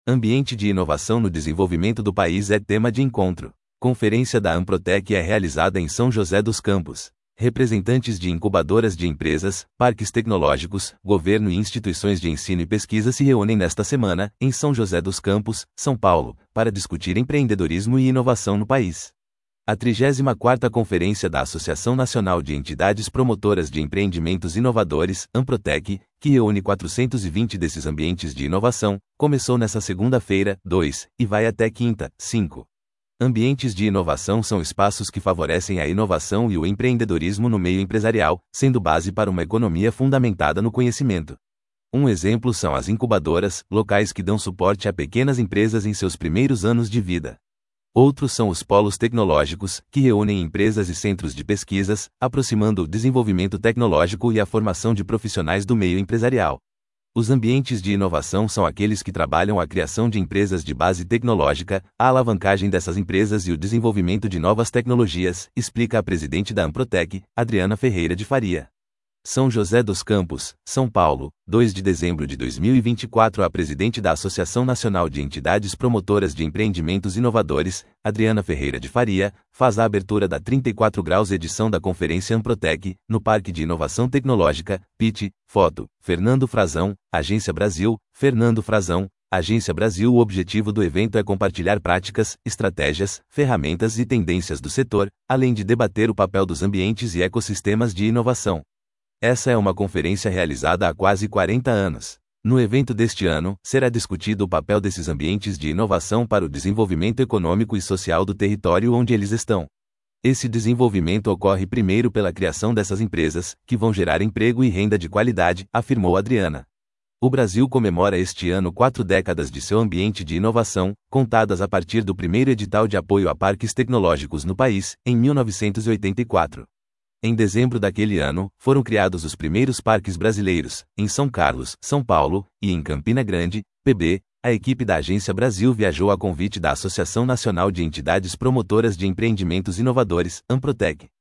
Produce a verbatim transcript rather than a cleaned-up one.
Ambiente de inovação no desenvolvimento do país é tema de encontro. Conferência da Amprotec é realizada em São José dos Campos. Representantes de incubadoras de empresas, parques tecnológicos, governo e instituições de ensino e pesquisa se reúnem nesta semana, em São José dos Campos, São Paulo, para discutir empreendedorismo e inovação no país. A trigésima quarta Conferência da Associação Nacional de Entidades Promotoras de Empreendimentos Inovadores, Amprotec, que reúne quatrocentos e vinte desses ambientes de inovação, começou nesta segunda-feira, dois, e vai até quinta, cinco. Ambientes de inovação são espaços que favorecem a inovação e o empreendedorismo no meio empresarial, sendo base para uma economia fundamentada no conhecimento. Um exemplo são as incubadoras, locais que dão suporte a pequenas empresas em seus primeiros anos de vida. Outros são os polos tecnológicos, que reúnem empresas e centros de pesquisas, aproximando o desenvolvimento tecnológico e a formação de profissionais do meio empresarial. Os ambientes de inovação são aqueles que trabalham a criação de empresas de base tecnológica, a alavancagem dessas empresas e o desenvolvimento de novas tecnologias, explica a presidente da Amprotec, Adriana Ferreira de Faria. São José dos Campos, São Paulo, dois de dezembro de dois mil e vinte e quatro. A presidente da Associação Nacional de Entidades Promotoras de Empreendimentos Inovadores, Adriana Ferreira de Faria, faz a abertura da trinta e quatro graus edição da Conferência Amprotec, no Parque de Inovação Tecnológica, P I T, foto, Fernando Frazão, Agência Brasil, Fernando Frazão, Agência Brasil. O objetivo do evento é compartilhar práticas, estratégias, ferramentas e tendências do setor, além de debater o papel dos ambientes e ecossistemas de inovação. Essa é uma conferência realizada há quase quarenta anos. No evento deste ano, será discutido o papel desses ambientes de inovação para o desenvolvimento econômico e social do território onde eles estão. Esse desenvolvimento ocorre primeiro pela criação dessas empresas, que vão gerar emprego e renda de qualidade, afirmou Adriana. O Brasil comemora este ano quatro décadas de seu ambiente de inovação, contadas a partir do primeiro edital de apoio a parques tecnológicos no país, em mil novecentos e oitenta e quatro. Em dezembro daquele ano, foram criados os primeiros parques brasileiros, em São Carlos, São Paulo, e em Campina Grande, P B. A equipe da Agência Brasil viajou a convite da Associação Nacional de Entidades Promotoras de Empreendimentos Inovadores, Amprotec.